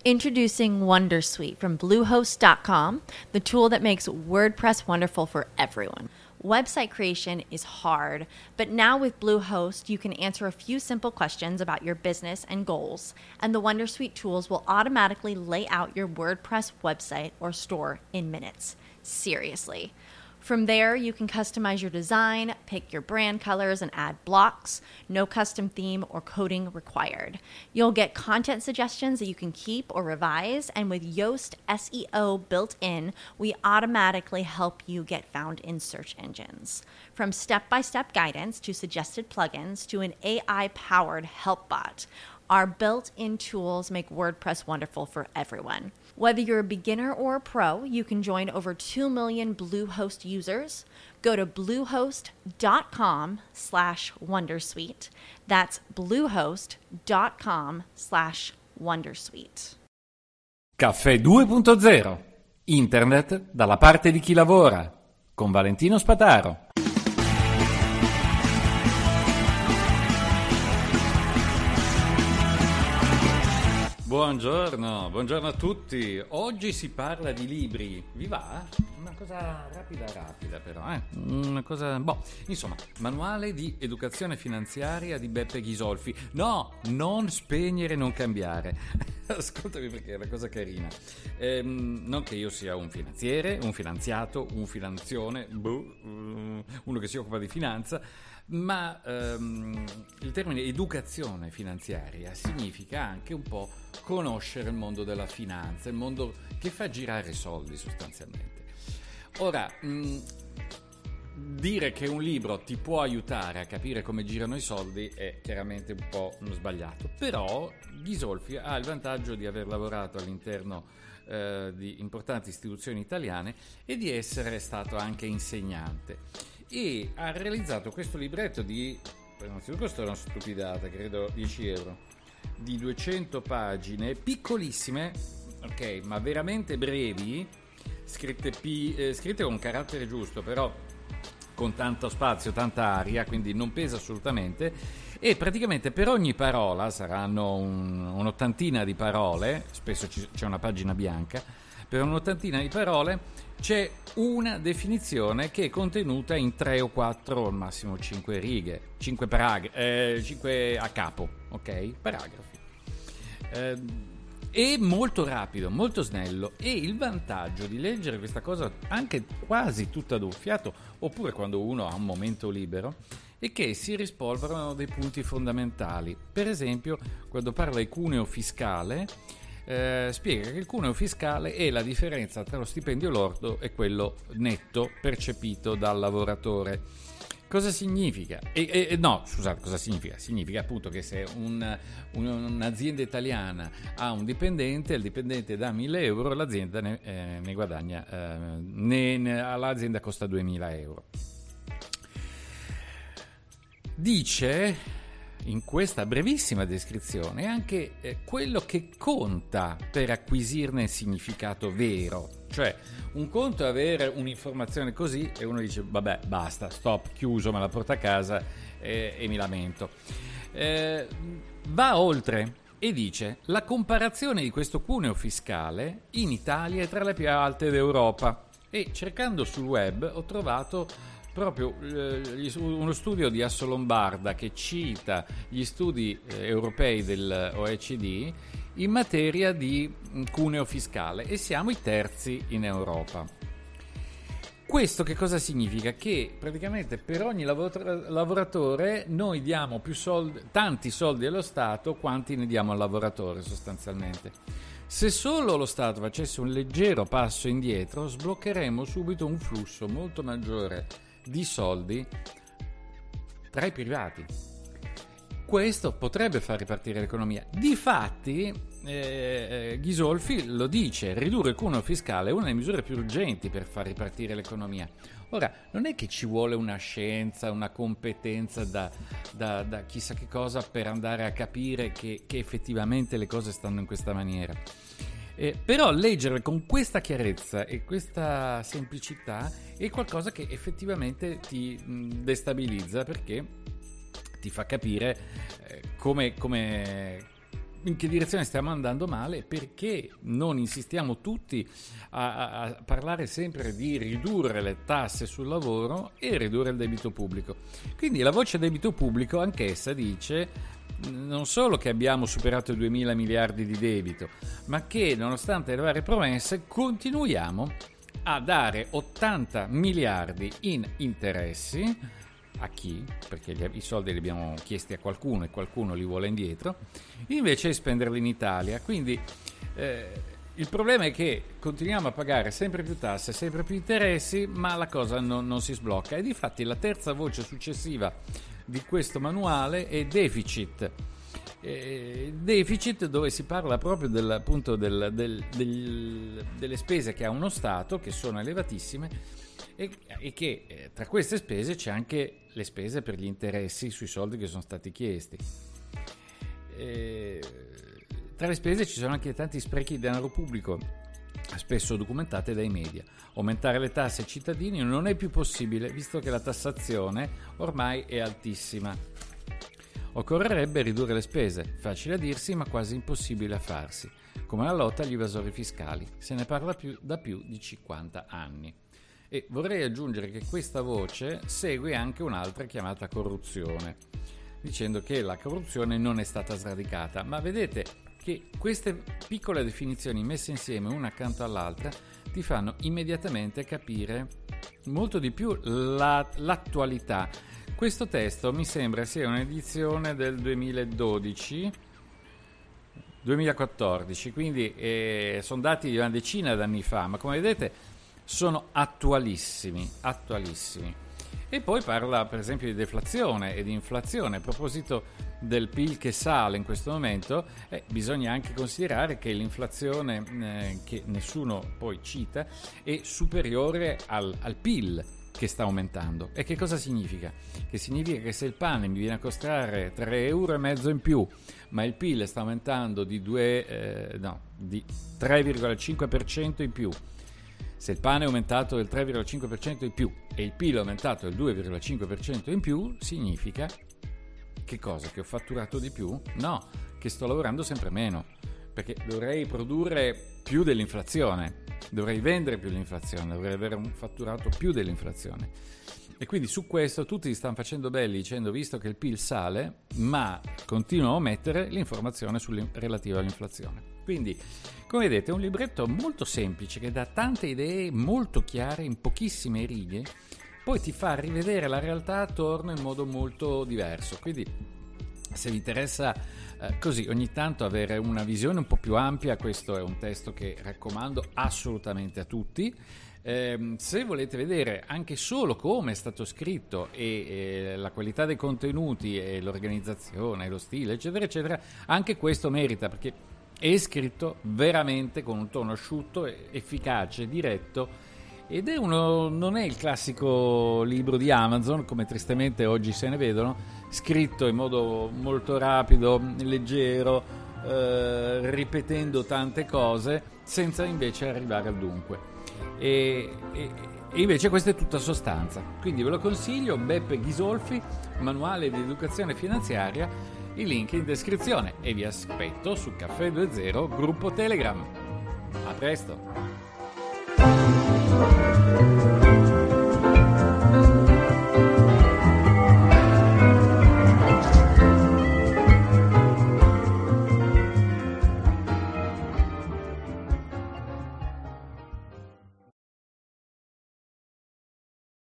Introducing Wondersuite from Bluehost.com, the tool that makes WordPress wonderful for everyone. Website creation is hard, but now with Bluehost, you can answer a few simple questions about your business and goals, and the Wondersuite tools will automatically lay out your WordPress website or store in minutes. Seriously. From there, you can customize your design, pick your brand colors, and add blocks. No custom theme or coding required. You'll get content suggestions that you can keep or revise, and with Yoast SEO built in, we automatically help you get found in search engines. From step-by-step guidance to suggested plugins to an AI-powered help bot, our built-in tools make WordPress wonderful for everyone. Whether you're a beginner or a pro, you can join over 2 million Bluehost users. Go to bluehost.com/wondersuite. That's bluehost.com/wondersuite. Caffè 2.0. Internet dalla parte di chi lavora. Con Valentino Spataro. Buongiorno a tutti. Oggi si parla di libri. Vi va? Una cosa rapida però, Una cosa, insomma, manuale di educazione finanziaria di Beppe Ghisolfi. No, non spegnere, non cambiare. Ascoltami perché è una cosa carina. Non che io sia un finanziere, un finanziato, un finanzione, uno che si occupa di finanza, ma il termine educazione finanziaria significa anche un po' conoscere il mondo della finanza, il mondo che fa girare soldi sostanzialmente. Ora, dire che un libro ti può aiutare a capire come girano i soldi è chiaramente un po' sbagliato, però Ghisolfi ha il vantaggio di aver lavorato all'interno di importanti istituzioni italiane e di essere stato anche insegnante, e ha realizzato questo libretto di, innanzitutto costa una stupidata, credo 10 euro, di 200 pagine, piccolissime, ok, ma veramente brevi, scritte con carattere giusto, però con tanto spazio, tanta aria, quindi non pesa assolutamente, e praticamente per ogni parola, saranno un'ottantina di parole, spesso c'è una pagina bianca, per un'ottantina di parole c'è una definizione che è contenuta in 3 o 4, al massimo 5 righe, 5 a capo, ok? Paragrafi. È molto rapido, molto snello, e il vantaggio di leggere questa cosa anche quasi tutta d'un fiato, oppure quando uno ha un momento libero, è che si rispolverano dei punti fondamentali. Per esempio, quando parla di cuneo fiscale, spiega che il cuneo fiscale è la differenza tra lo stipendio lordo e quello netto percepito dal lavoratore. Cosa significa? Cosa significa? Significa appunto che se un'azienda italiana ha un dipendente, il dipendente dà 1.000 euro, l'azienda ne guadagna, all'azienda costa 2.000 euro. Dice in questa brevissima descrizione anche quello che conta per acquisirne significato vero. Cioè, un conto è avere un'informazione così e uno dice vabbè, basta, stop, chiuso, me la porto a casa e mi lamento. Va oltre e dice: la comparazione di questo cuneo fiscale in Italia è tra le più alte d'Europa, e cercando sul web ho trovato proprio uno studio di Assolombarda che cita gli studi europei dell'OECD in materia di cuneo fiscale, e siamo i terzi in Europa. Questo che cosa significa? Che praticamente per ogni lavoratore noi diamo tanti soldi allo Stato quanti ne diamo al lavoratore sostanzialmente. Se solo lo Stato facesse un leggero passo indietro, sbloccheremo subito un flusso molto maggiore di soldi tra i privati. Questo potrebbe far ripartire l'economia. Difatti, Ghisolfi lo dice: ridurre il cuneo fiscale è una delle misure più urgenti per far ripartire l'economia. Ora, non è che ci vuole una scienza, una competenza da chissà che cosa per andare a capire che effettivamente le cose stanno in questa maniera. Però leggerle con questa chiarezza e questa semplicità è qualcosa che effettivamente ti destabilizza, perché ti fa capire come in che direzione stiamo andando male, perché non insistiamo tutti a parlare sempre di ridurre le tasse sul lavoro e ridurre il debito pubblico. Quindi la voce debito pubblico anch'essa dice non solo che abbiamo superato i 2.000 miliardi di debito, ma che nonostante le varie promesse continuiamo a dare 80 miliardi in interessi. A chi? Perché i soldi li abbiamo chiesti a qualcuno e qualcuno li vuole indietro, invece di spenderli in Italia. Quindi il problema è che continuiamo a pagare sempre più tasse, sempre più interessi, ma la cosa non si sblocca. E difatti la terza voce successiva di questo manuale è deficit. Deficit, dove si parla proprio delle spese che ha uno Stato, che sono elevatissime, e che tra queste spese c'è anche le spese per gli interessi sui soldi che sono stati chiesti. Tra le spese ci sono anche tanti sprechi di denaro pubblico, spesso documentate dai media. Aumentare le tasse ai cittadini non è più possibile, visto che la tassazione ormai è altissima. Occorrerebbe ridurre le spese, facile a dirsi ma quasi impossibile a farsi, come la lotta agli evasori fiscali. Se ne parla da più di 50 anni. E vorrei aggiungere che questa voce segue anche un'altra chiamata corruzione, dicendo che la corruzione non è stata sradicata, ma vedete che queste piccole definizioni messe insieme una accanto all'altra ti fanno immediatamente capire molto di più l'attualità. Questo testo mi sembra sia un'edizione del 2014, quindi sono dati di una decina d'anni fa, ma come vedete sono attualissimi. E poi parla per esempio di deflazione e di inflazione. A proposito del PIL che sale in questo momento, bisogna anche considerare che l'inflazione, che nessuno poi cita, è superiore al PIL che sta aumentando. E che cosa significa? Che significa che se il pane mi viene a costare 3,5 euro in più, ma il PIL sta aumentando di 3,5% in più, se il pane è aumentato del 3,5% in più e il PIL è aumentato del 2,5% in più, significa che cosa? Che ho fatturato di più? No, che sto lavorando sempre meno, perché dovrei produrre più dell'inflazione, dovrei vendere più dell'inflazione, dovrei avere un fatturato più dell'inflazione. E quindi su questo tutti si stanno facendo belli dicendo, visto che il PIL sale, ma continuano a omettere l'informazione relativa all'inflazione. Quindi, come vedete, è un libretto molto semplice che dà tante idee molto chiare in pochissime righe, poi ti fa rivedere la realtà attorno in modo molto diverso. Quindi, se vi interessa così ogni tanto avere una visione un po' più ampia, questo è un testo che raccomando assolutamente a tutti. Se volete vedere anche solo come è stato scritto e la qualità dei contenuti e l'organizzazione, lo stile, eccetera, eccetera, anche questo merita, perché è scritto veramente con un tono asciutto, efficace, diretto, ed non è il classico libro di Amazon, come tristemente oggi se ne vedono, scritto in modo molto rapido, leggero, ripetendo tante cose, senza invece arrivare al dunque. E invece questa è tutta sostanza. Quindi ve lo consiglio, Beppe Ghisolfi, Manuale di Educazione Finanziaria. Il link in descrizione e vi aspetto su Caffè 2.0 gruppo Telegram. A presto!